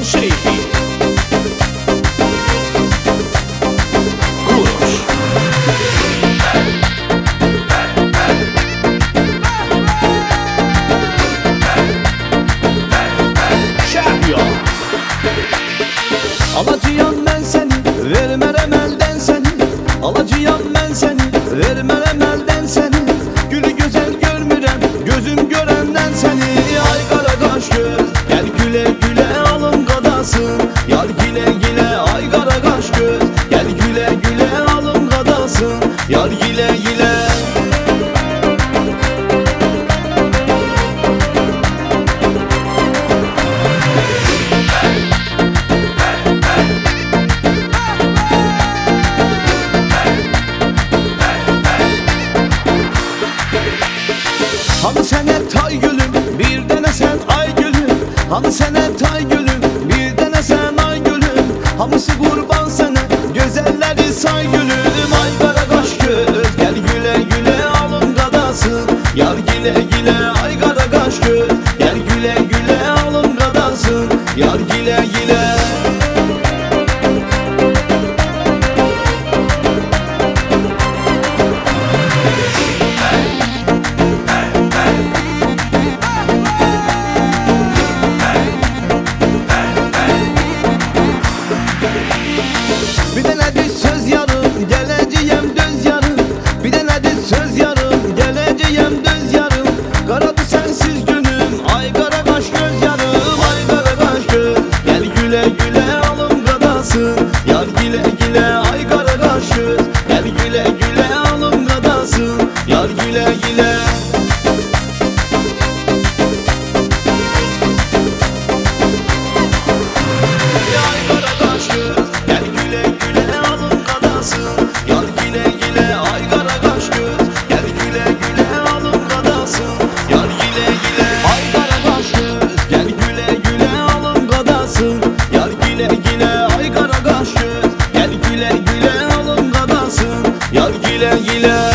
Şeyhi Kuruş Şahyo Alacıyam ben seni, vermerem elden seni. Alacıyam ben seni, vermerem elden seni. Gülü güzel görmürem, gözüm görenden seni. Ay kara kaş göz, gel güle güle alın kadasın. Yar gile gile, ay kara kaş göz, gel güle güle alın kadasın. Yar gile gile. Hani sen et ay gülüm, bir dene sen ay gülüm. Hani sen et ay gülüm, bir dene sen ay gülüm. Hamısı kurban sana, güzelleri say gülüm. Ay kara kaş göz, gel güle güle alın kadasın. Yar gile gile, ay kara kaş göz, gel güle güle alın kadasın. Yar gile gile. Bir de nedir söz yarım, geleceğim döz yarım. Bir de nedir söz yarım, geleceğim döz yarım. Karadı sensiz günüm, ay kara kaş göz yarım. Ay kara kaş göz, gel güle güle alın kadasın. Yar gile gile, ay kara kaş göz, gel güle güle alın kadasın. Yar güle güle. Ay kara kaş göz, gel güle güle alın kadasın. Yar gile gile, ay kara kaş göz, gel güle güle alın kadasın. Yar gile gile, ay kara kaş göz, gel güle güle alın kadasın. Yar gile gile, ay kara kaş göz, gel güle güle alın kadasın. Yar gile gile.